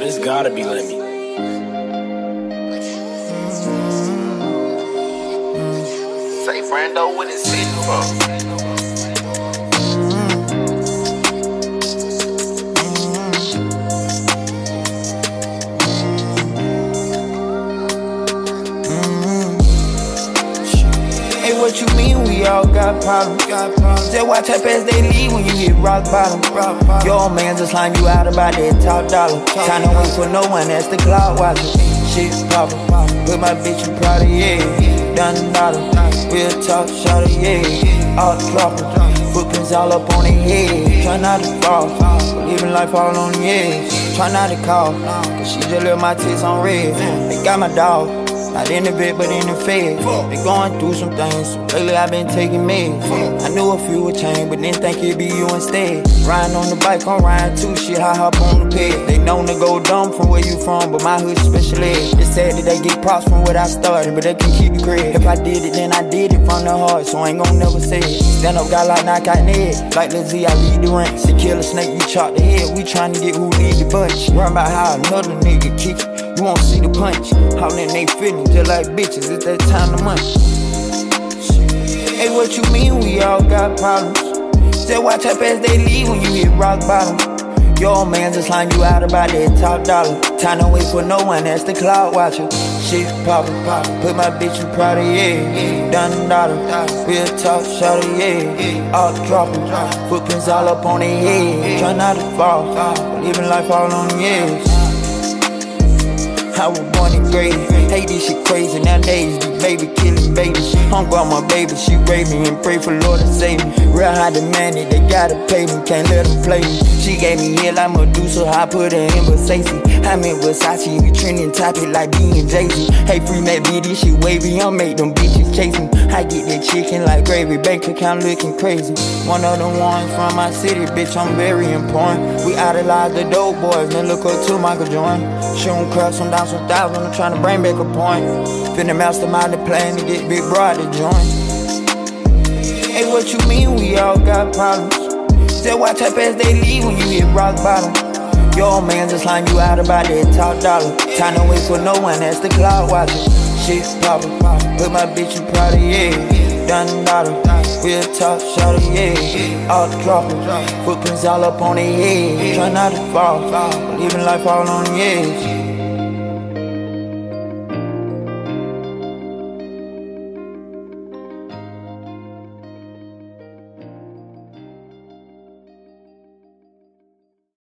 This gotta be Lemmy. Say Brando with his sitting for. What you mean we all got problems? Just watch how fast they leave when you hit rock bottom. Your man just line you out about that top dollar. Time to wait for no one, that's the cloud watcher. Shit poppin', with my bitch you proud of, yeah. Done dollar, real talk, shout it, yeah. All droppin', footprints all up on their head. Try not to fall, living life all on the edge. Try not to call, cause she just left my tits on red. They got my dog. Not in the bed, but in the fed. They going through some things. Lately I've been taking meds. I knew a few would change, but didn't think it'd be you instead. Riding on the bike, I'm riding too. Shit, I hop on the peg. They known to go dumb from where you from, but my hood special ed. It's sad that they get props from what I started, but they can keep the credit. If I did it, then I did it from the heart, so I ain't gon' never say it. Stand up, got like knock out Ned. Like Lil Z, I lead the ranks. To kill a snake, you chop the head. We tryna get who lead the bunch. Run about how another nigga kick you. You won't see the punch. Hollin' they feelin' just like bitches. It's that time of month. Hey, what you mean we all got problems? Just watch how fast they leave when you hit rock bottom. Your old man just line you out about that top dollar. Time to wait for no one, that's the cloud watcher. Shit poppin', put my bitch you proud of, yeah. Done dollar, real talk, shout it, yeah. All droppin', footprints all up on their head. Try not to fall, living life all on the edge. I was born and graded. Hate this shit crazy nowadays. These baby killing babies. Hung on my baby, she raised me and pray for Lord to save me. Real high demanded, they gotta pay me, can't let them play me. She gave me head like Medusa, I put her in Versace. I'm in Versace, we trending topic like B and Jay-Z. Hey, free Matt B, this shit wavy, I'll make them bitches chase me. I get that chicken like gravy, bank account looking crazy. One of the ones from my city, bitch, I'm very important. We idolize the dope boys, then look up to Michael Jordan. Shooting craps from down some thousand, I'm trying to bring back a point. Finna mastermind the plan to get Big Broad to join. Hey, what you mean we all got problems? Just watch how fast they leave when you hit rock bottom. Your old man just line you out about that top dollar. Time to wait for no one, that's the cloud watcher. Shit poppin', with my bitch you proud of, yeah. Done dollar, real talk, shout it, yeah. All droppin', footprints all up on their head. Try not to fall, living life all on the edge.